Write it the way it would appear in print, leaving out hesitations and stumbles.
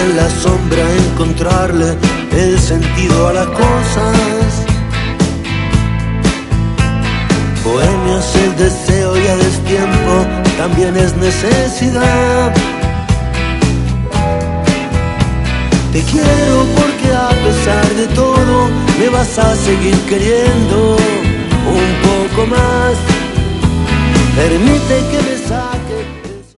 en la sombra encontrarle el sentido a las cosas. Bohemio es el deseo y a destiempo también es necesidad. Te quiero porque a pesar de todo me vas a seguir queriendo un poco más. Permite que me salga.